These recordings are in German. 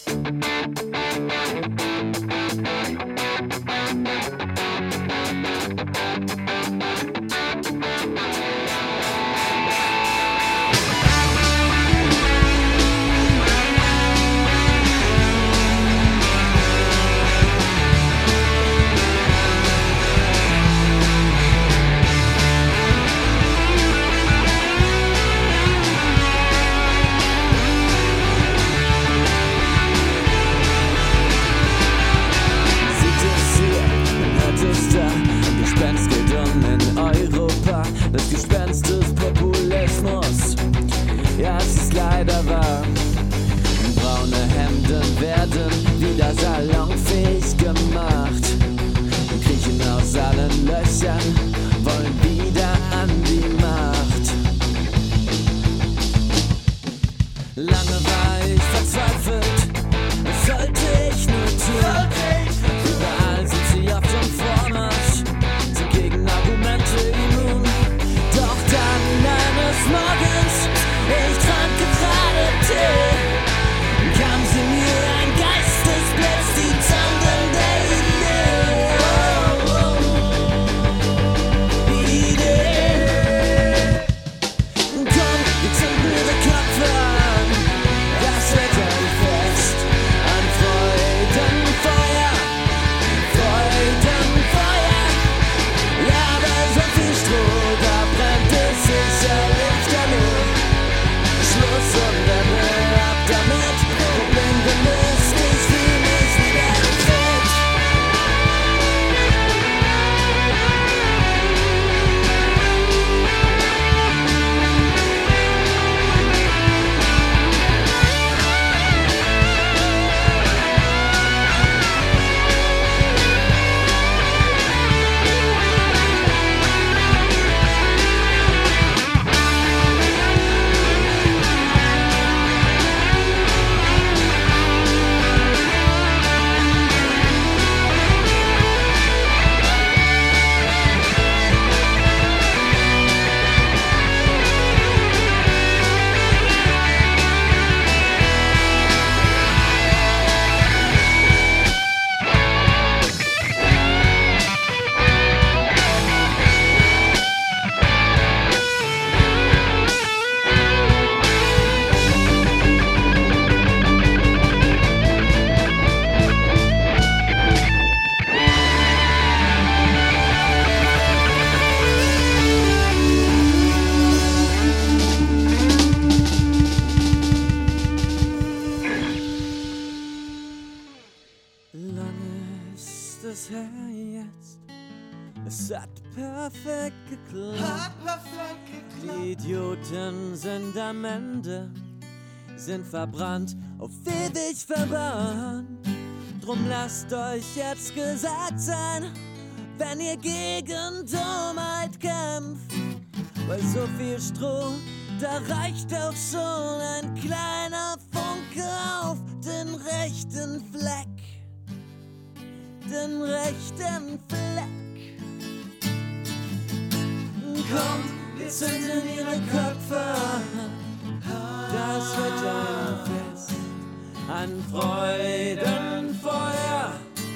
Das Gespenst des Populismus, ja, es ist leider wahr. Braune Hemden werden wieder salonfähig gemacht. Kriechen aus allen Löchern, wollen wieder an die Macht. Lange war ich verzweifelt, was sollte ich nur tun? Überall sind sie auf dem Vormarsch, sind gegen Argumente immun. Doch dann eines Morgens, ich trank gerade Tee, kam sie mir ein Geistesblitz, die zündende Idee. Komm, wir zünden ihre Köpfe an, das Wetterfest an Freudenfeuer, Freudenfeuer. Ja, bei so viel Stroh, da brennt es sicherlich genug. Schluss und Ende, ab damit, Problem gelöst, ich fühl mich wieder fit. Lange ist es her jetzt, es hat perfekt geklappt. Die Idioten sind am Ende, sind verbrannt, auf ewig verbannt. Drum lasst euch jetzt gesagt sein, wenn ihr gegen Dummheit kämpft. Weil so viel Stroh, da reicht auch schon ein kleiner Funke auf den rechten Fleck. Den rechten Fleck. Kommt, wir zünden ihre Köpfe an. Das wird ein Fest an Freudenfeuer.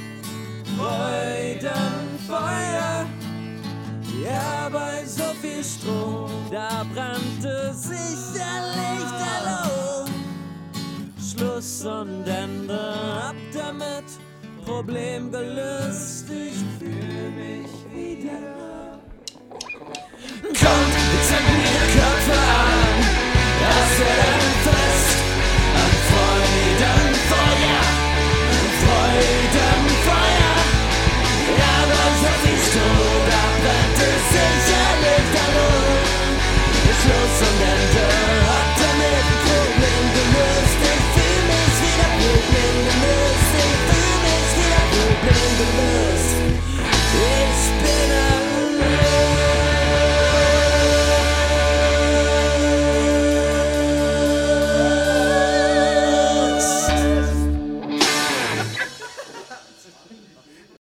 Freudenfeuer. Ja, bei so viel Stroh, da brannte sicherlich der Lohn. Schluss und Ende, ab damit. Problem gelöst, ich fühl mich wieder. Kommt, wir zünden ihre Köpfe an.